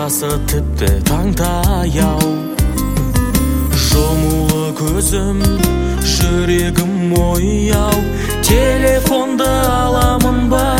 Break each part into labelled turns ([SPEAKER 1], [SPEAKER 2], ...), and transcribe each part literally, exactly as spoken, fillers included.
[SPEAKER 1] ортасы тіпті таңтаяу. Жұмулы көзім, жүрегім ояу, телефонды аламын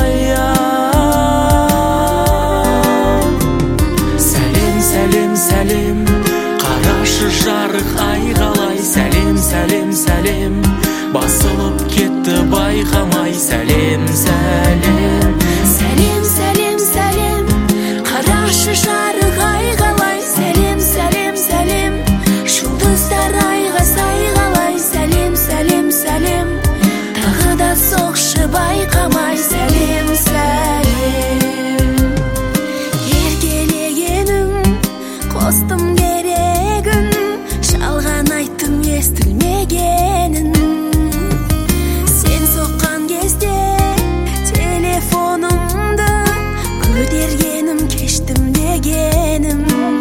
[SPEAKER 1] баяу. Сәлем, сәлем, сәлем, қарашы жарық ай қалай. Сәлем, сәлем, сәлем, басылып кетті байқамай. Сәлем, сәлем,
[SPEAKER 2] сәлем, сәлем, сәлем, қарашы жарық ай қалай. Сәлем, сәлем, сәлем, жұлдыздар айға сай қалай. Сәлем, сәлем, сәлем, тағы да соқшы байқамай. Сәлем, сәлем, еркелегенің қостым керегін, жалған айттым естілмегенін. Сен соққан кезде телефонымды көтергенім, кештім дегенім.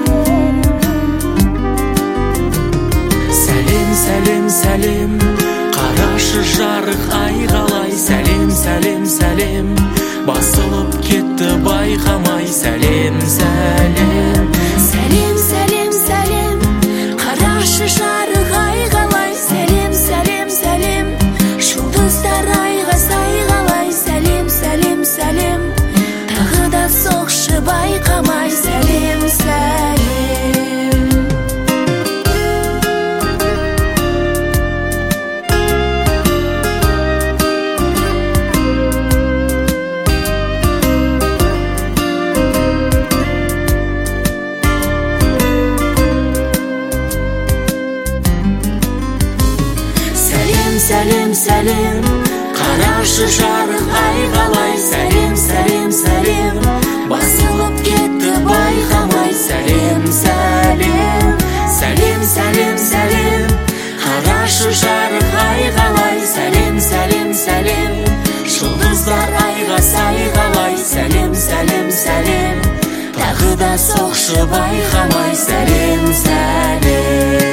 [SPEAKER 1] сәлем, сәлем, сәлем, қарашы жарық ай қалай. Сәлем, сәлем, сәлем, басылып кетті байқамай. Сәлем, сәлем,
[SPEAKER 2] сәлем, сәлем, сәлем, қарашы жарық ай қалай. Сәлем, сәлем, сәлем, жұлдыздар айға сай қалай. Сәлем, сәлем, сәлем, тағы да соқшы байқамай. Сәлем, сәлем. Сәлем, сәлем, қарашы жарық ай қалай. Сәлем, сәлем, сәлем, басылып кетті байқамай. Сәлем, сәлем, сәлем, сәлем, сәлем, қарашы жарық ай қалай. Сәлем, сәлем, сәлем, жұлдыздар айға сай қалай. Сәлем, сәлем, сәлем, тағы да соқшы байқамай. Сәлем, сәлем.